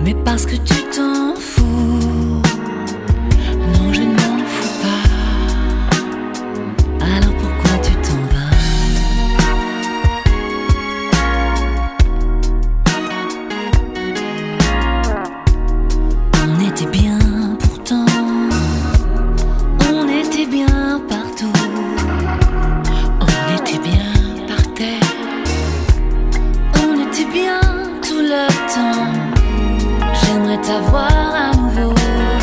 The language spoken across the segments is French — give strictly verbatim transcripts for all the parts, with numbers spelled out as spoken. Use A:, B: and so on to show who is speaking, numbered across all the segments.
A: mais parce que tu t'en fous. Non, je ne m'en fous pas. Alors pourquoi tu t'en vas? On était bien pourtant, on était bien partout, on était bien par terre, on était bien tout le temps. J'aimerais t'avoir à nouveau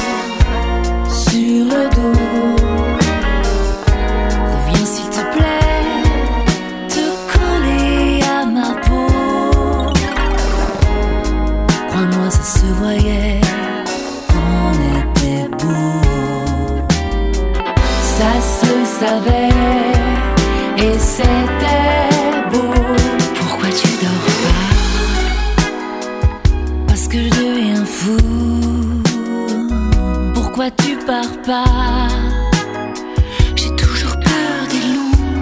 A: sur le dos. Reviens s'il te plaît, te coller à ma peau. Crois-moi, ça se voyait, on était beau. Ça se savait et c'était beau. Pourquoi tu dors pas? Parce que je deviens fou. Pourquoi tu pars pas? J'ai toujours peur des loups.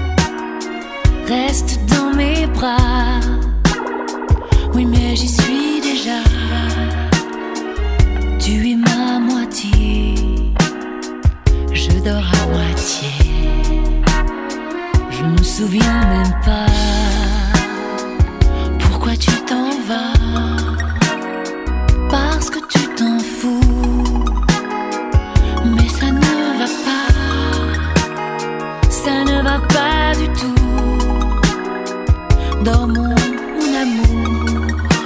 A: Reste dans mes bras. Oui, mais j'y suis déjà. Tu es ma moitié. Je dors à moitié. Je me souviens même pas. Pourquoi tu t'en vas? Parce que tu t'en fous. Mais ça ne va pas. Ça ne va pas du tout. Dormons, mon amour.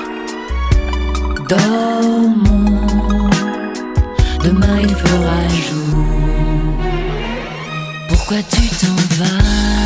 A: Dormons. Demain il fera jour. Pourquoi tu t'en vas?